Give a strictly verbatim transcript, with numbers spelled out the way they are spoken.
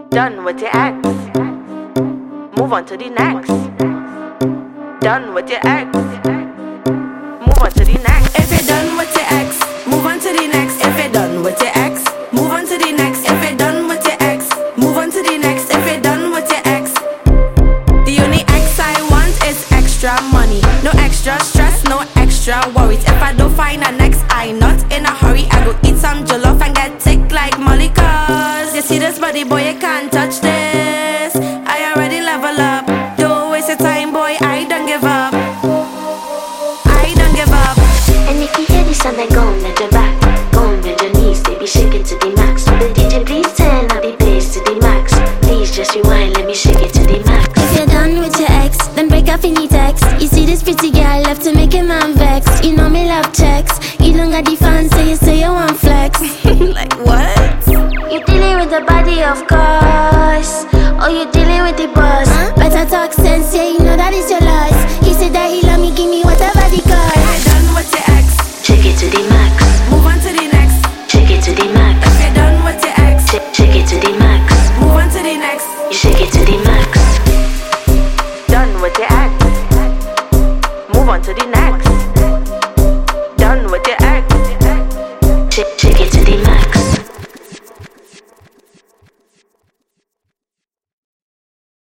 Done with your ex, move on to the next. Done with your ex, move on to the next. If you're done with your ex, move on to the next. If you're done with your ex, move on to the next. If you're done with your ex, move on to the next. If you're done with your ex, the only ex I want is extra money, no extra stress, no extra worries. If I don't find a next, I not in a hurry. I go eat some jollof and get thick like Molly. Cause you see this body, boy, you can't touch this. I already level up. Don't waste your time, boy, I don't give up. I don't give up. And if you hear this song, then go on bend your back, go on bend your knees, baby, shake it to the max. So the D J please turn up the bass to the max. Please just rewind, let me shake it to the max. If you're done with your ex, then break off any text. You see this pretty girl left to make a man vex. You know me love checks. You don't got the fans, so you say you want flex. Like what? You dealing with the body, of course, or you dealing with the boss. Huh? Better talk sense, yeah, you know that is your loss. He said that he love me, give me